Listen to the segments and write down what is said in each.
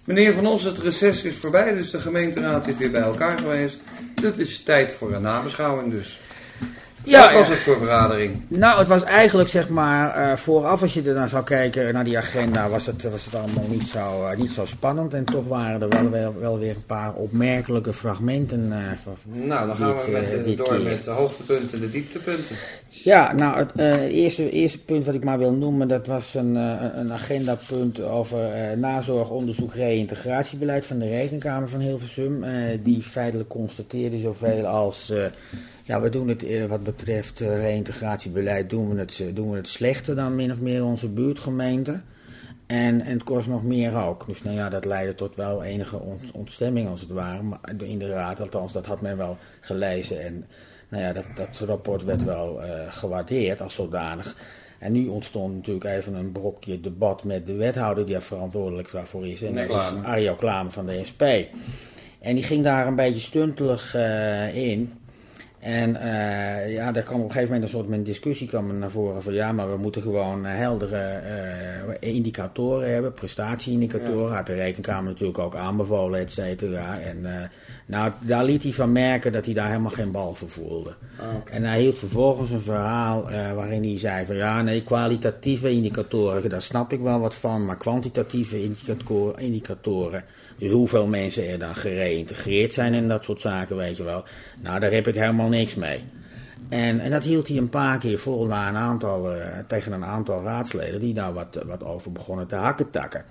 Meneer Van Os, het reces is voorbij, dus de gemeenteraad is weer bij elkaar geweest. Het is tijd voor een nabeschouwing dus. Wat was het voor vergadering? Nou, het was eigenlijk zeg maar, vooraf als je er naar zou kijken naar die agenda, was het allemaal niet zo spannend. En toch waren er wel weer een paar opmerkelijke fragmenten. Nou, dan gaan we door met de hoogtepunten en de dieptepunten. Ja, nou, het eerste punt wat ik maar wil noemen, dat was een agendapunt over nazorg, onderzoek, reïntegratiebeleid van de Rekenkamer van Hilversum. Die feitelijk constateerde zoveel als... we doen het wat betreft reïntegratiebeleid doen we het slechter dan min of meer onze buurtgemeente. En het kost nog meer ook. Dus dat leidde tot wel enige ontstemming als het ware. Maar in de raad, althans, dat had men wel gelezen. En dat rapport werd wel gewaardeerd als zodanig. En nu ontstond natuurlijk even een brokje debat met de wethouder die er verantwoordelijk voor is. En dat is Arjo Klamer van de SP. En die ging daar een beetje stuntelig in. En daar kwam op een gegeven moment een soort discussie naar voren van maar we moeten gewoon heldere indicatoren hebben, prestatieindicatoren. Had de Rekenkamer natuurlijk ook aanbevolen, et cetera. En daar liet hij van merken dat hij daar helemaal geen bal voor voelde. Okay. En hij hield vervolgens een verhaal waarin hij zei van kwalitatieve indicatoren, daar snap ik wel wat van, maar kwantitatieve indicatoren, dus hoeveel mensen er dan gereïntegreerd zijn en dat soort zaken, weet je wel. Nou, daar heb ik helemaal niks mee. En dat hield hij een paar keer vol tegen een aantal raadsleden die daar wat over begonnen te hakketakken.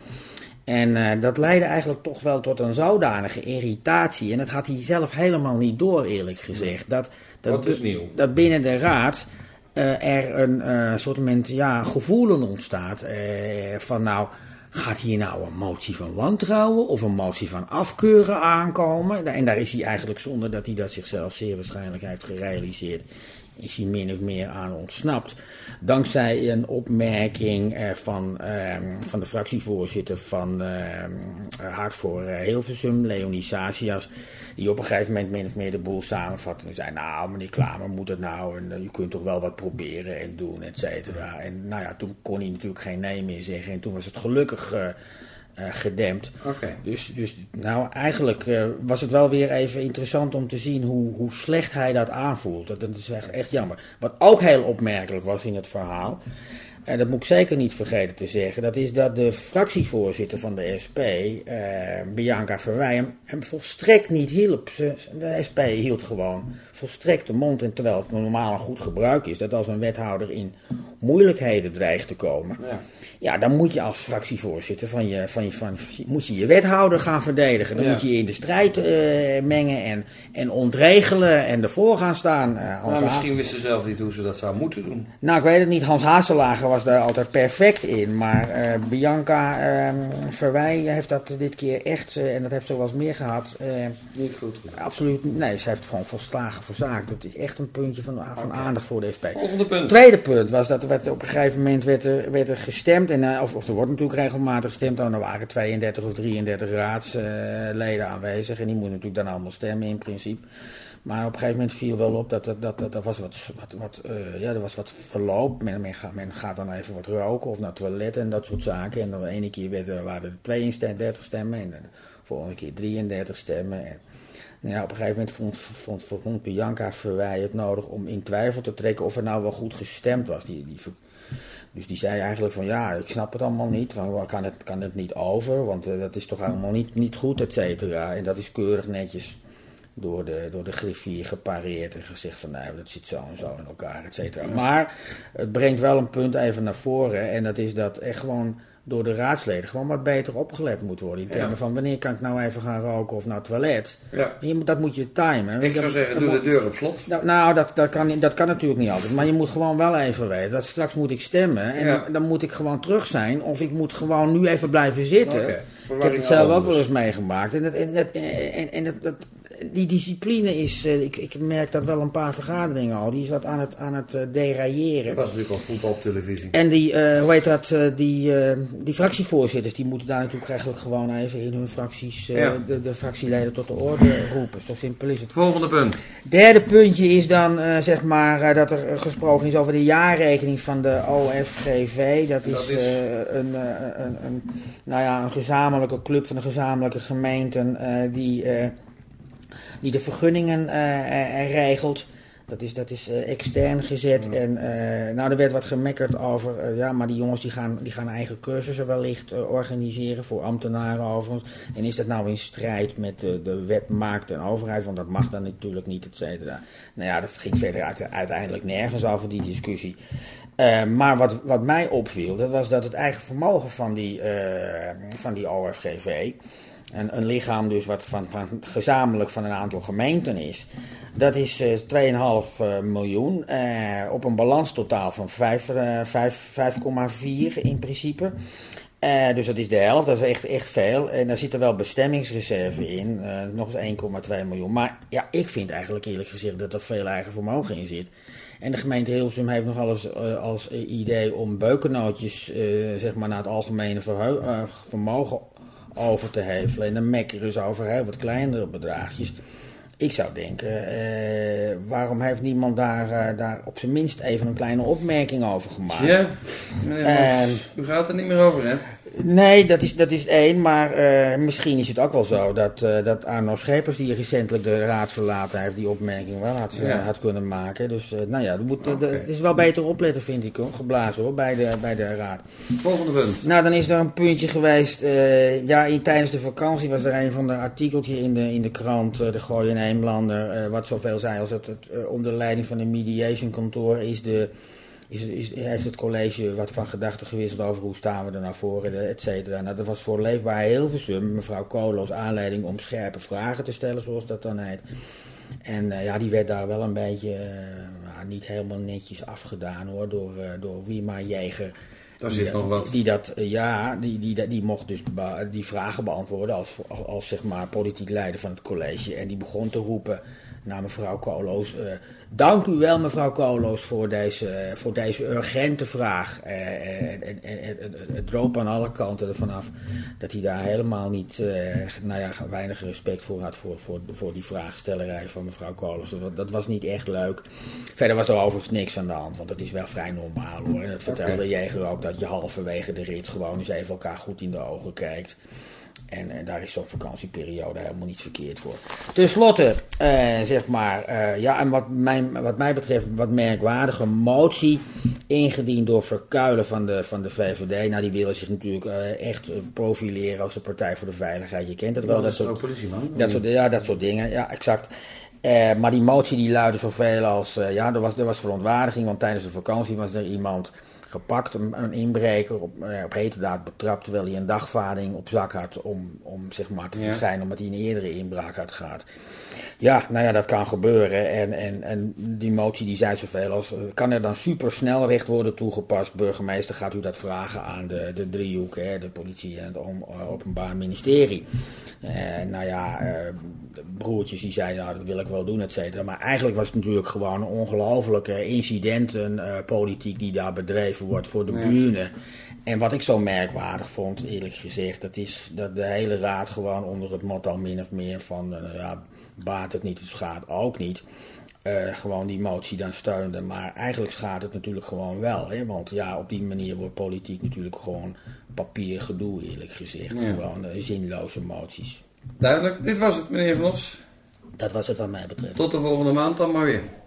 En dat leidde eigenlijk toch wel tot een zodanige irritatie. En dat had hij zelf helemaal niet door, eerlijk gezegd. Dat binnen de raad er een soort gevoelen ontstaat van gaat hier nou een motie van wantrouwen of een motie van afkeuren aankomen? En daar is hij eigenlijk, zonder dat hij dat zichzelf zeer waarschijnlijk heeft gerealiseerd, is hij min of meer aan ontsnapt. Dankzij een opmerking van de fractievoorzitter van Hart voor Hilversum, Leonie Sazias, die op een gegeven moment min of meer de boel samenvatte en zei, meneer Klamer, moet het nou, en je kunt toch wel wat proberen en doen, et cetera. En toen kon hij natuurlijk geen nee meer zeggen en toen was het gelukkig gedempt. Okay. Dus eigenlijk was het wel weer even interessant om te zien hoe slecht hij dat aanvoelt. Dat is echt jammer. Wat ook heel opmerkelijk was in het verhaal, en dat moet ik zeker niet vergeten te zeggen, dat is dat de fractievoorzitter van de SP, Bianca Verwij, hem volstrekt niet hielp. De SP hield gewoon volstrekt de mond, en terwijl het normaal een goed gebruik is, dat als een wethouder in moeilijkheden dreigt te komen, dan moet je als fractievoorzitter moet je wethouder gaan verdedigen. Dan moet je je in de strijd mengen en ontregelen en ervoor gaan staan. Misschien wisten ze zelf niet hoe ze dat zou moeten doen. Nou, ik weet het niet. Hans Haselager was daar altijd perfect in. Maar Bianca Verwij heeft dat dit keer echt, en dat heeft ze wel eens meer gehad. Niet goed. Absoluut. Nee, ze heeft gewoon volslagen verzaakt. Dat is echt een puntje van aandacht voor de SP. Volgende punt. Tweede punt was dat er op een gegeven moment werd er gestemd. Of er wordt natuurlijk regelmatig gestemd. Er waren 32 of 33 raadsleden aanwezig. En die moeten natuurlijk dan allemaal stemmen in principe. Maar op een gegeven moment viel wel op dat er was wat verloop. Men gaat dan even wat roken of naar het toilet en dat soort zaken. En dan de ene keer waren er 32 stemmen en de volgende keer 33 stemmen. En op een gegeven moment vond Bianca Verwij het nodig om in twijfel te trekken of er nou wel goed gestemd was. Dus die zei eigenlijk van ik snap het allemaal niet, kan het niet over, want dat is toch allemaal niet goed, et cetera. En dat is keurig netjes door de griffier gepareerd en gezegd van dat zit zo en zo in elkaar, et cetera. Ja. Maar het brengt wel een punt even naar voren en dat is dat er gewoon door de raadsleden gewoon wat beter opgelet moet worden in termen van wanneer kan ik nou even gaan roken of naar het toilet. Ja. Dat moet je timen. Ik zou zeggen, doe de deur op slot. Dat kan natuurlijk niet altijd, maar je moet gewoon wel even weten dat straks moet ik stemmen en dan moet ik gewoon terug zijn of ik moet gewoon nu even blijven zitten. Okay. Ik heb het zelf ook wel eens meegemaakt en die discipline is, ik merk dat wel een paar vergaderingen al, die is wat aan het derailleren. Dat was natuurlijk al voetbal op televisie. En die fractievoorzitters, die moeten daar natuurlijk eigenlijk gewoon even in hun fracties de fractieleden tot de orde roepen. Zo simpel is het. Volgende punt. Derde puntje is dan dat er gesproken is over de jaarrekening van de OFGV. Dat is een gezamenlijke club van de gezamenlijke gemeenten die de vergunningen regelt. Dat is extern gezet. En er werd wat gemekkerd over. Maar die jongens die gaan eigen cursussen wellicht organiseren voor ambtenaren overigens. En is dat nou in strijd met de wet markt en overheid? Want dat mag dan natuurlijk niet, et cetera. Nou ja, dat ging verder uiteindelijk nergens over die discussie. Maar wat mij opviel, dat was dat het eigen vermogen van die OFGV, een lichaam dus wat gezamenlijk van een aantal gemeenten is, dat is 2,5 miljoen op een balanstotaal van 5,4 in principe. Dus dat is de helft, dat is echt veel. En daar zit er wel bestemmingsreserve in, nog eens 1,2 miljoen. Maar ja, ik vind eigenlijk eerlijk gezegd dat er veel eigen vermogen in zit. En de gemeente Hilversum heeft nog alles als idee om beukennootjes naar het algemene vermogen over te hevelen. En dan mekkeren ze over heel wat kleinere bedragjes. Ik zou denken, waarom heeft niemand daar op zijn minst even een kleine opmerking over gemaakt? Ja, u gaat er niet meer over, hè? Nee, dat is één, maar misschien is het ook wel zo dat Arno Schepers, die recentelijk de raad verlaten heeft, die opmerking wel had kunnen maken. Dus het is wel beter opletten, vind ik, hoor. Geblazen hoor, bij de raad. Volgende punt. Nou, dan is er een puntje geweest, tijdens de vakantie was er een van de artikeltje in de krant, de Gooi en Eemlander, wat zoveel zei als het onder leiding van de mediation kantoor heeft het college wat van gedachten gewisseld over hoe staan we er naar voren, et cetera. Nou, dat was voor Leefbaar Hilversum, mevrouw Koolhoos, aanleiding om scherpe vragen te stellen, zoals dat dan heet. En die werd daar wel een beetje niet helemaal netjes afgedaan, hoor, door Wiema Jeger. Daar zit nog wat. Die mocht dus die vragen beantwoorden als zeg maar politiek leider van het college. En die begon te roepen naar mevrouw Koolhoos. Dank u wel, mevrouw Koolhoos, voor deze urgente vraag. Het droop aan alle kanten ervan af dat hij daar helemaal niet, weinig respect voor had voor die vraagstellerij van mevrouw Koolhoos. Dat was niet echt leuk. Verder was er overigens niks aan de hand, want dat is wel vrij normaal, hoor. En dat vertelde Jeger ook, dat je halverwege de rit gewoon eens even elkaar goed in de ogen kijkt. En daar is zo'n vakantieperiode helemaal niet verkeerd voor. Ten slotte, en wat mij betreft wat merkwaardige motie ingediend door Verkuilen van de VVD. Nou, die willen zich natuurlijk echt profileren als de Partij voor de Veiligheid. Je kent het wel. Dat soort politieman. Dat soort dingen, ja, exact. Maar die motie die luidde zoveel als, er was verontwaardiging, want tijdens de vakantie was er iemand gepakt, een inbreker, op heterdaad betrapt, terwijl hij een dagvaarding op zak had om zeg maar te verschijnen, omdat hij een eerdere inbraak had gehad. Ja, dat kan gebeuren. En die motie die zei zoveel als, kan er dan supersnelrecht worden toegepast? Burgemeester, gaat u dat vragen aan de driehoek, de politie en het Openbaar Ministerie? Broertjes die zeiden, dat wil ik wel doen, et cetera. Maar eigenlijk was het natuurlijk gewoon een ongelofelijke incidentenpolitiek die daar bedreven wordt voor de buren. En wat ik zo merkwaardig vond, eerlijk gezegd, dat is dat de hele raad gewoon onder het motto min of meer van, baat het niet, het schaadt ook niet. Gewoon die motie dan steunde. Maar eigenlijk schaadt het natuurlijk gewoon wel. Hè? Want op die manier wordt politiek natuurlijk gewoon papiergedoe, eerlijk gezegd. Ja. Gewoon zinloze moties. Duidelijk. Dit was het, meneer Vos. Dat was het wat mij betreft. Tot de volgende maand dan maar weer.